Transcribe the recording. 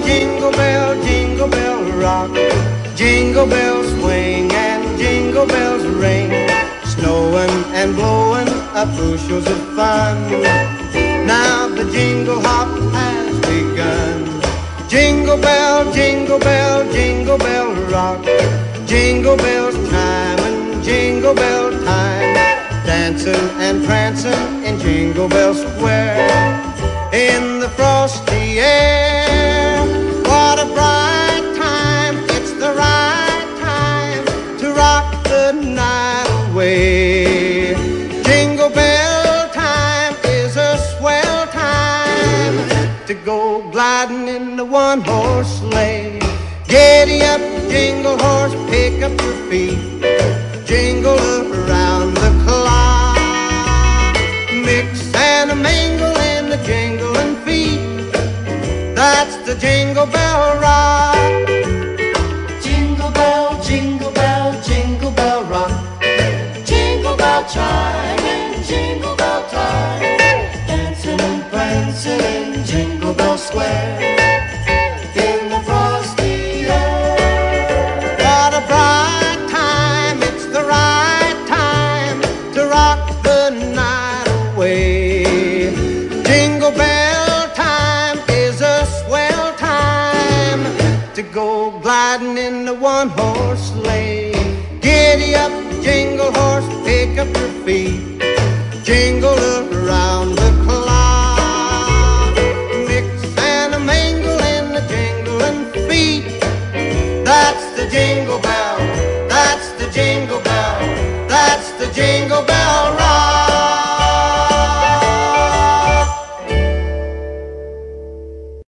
jingle bell rock. Jingle bells swing and jingle bells ring. Snowing and blowing up bushels of fun. Now the jingle hop has begun. Jingle bell, jingle bell, jingle bell rock. Jingle bells time and jingle bell time. Dancing and prancing in Jingle Bell Square. In the frosty air, what a bright time. It's the right time to rock the night away. Jingle bell time is a swell time to go gliding in the one-horse sleigh. Giddy up, jingle horse, pick up your feet. Jingle around the clock. Mix and a mingle in the jingling feet. That's the Jingle Bell Rock. Jingle bell, jingle bell, jingle bell rock. Jingle bell chime and jingle bell time. Dancing and prancing in Jingle Bell Square. In the frosty air. What a bright time, it's the right time to rock the night away. Jingle bell time is a swell time to go gliding in the one-horse sleigh. Giddy up, jingle horse, pick up your feet. Jingle around the clock. Mix and a mingle in the jingling feet. That's the Jingle Bell, that's the Jingle Bell, that's the Jingle Bell Rock.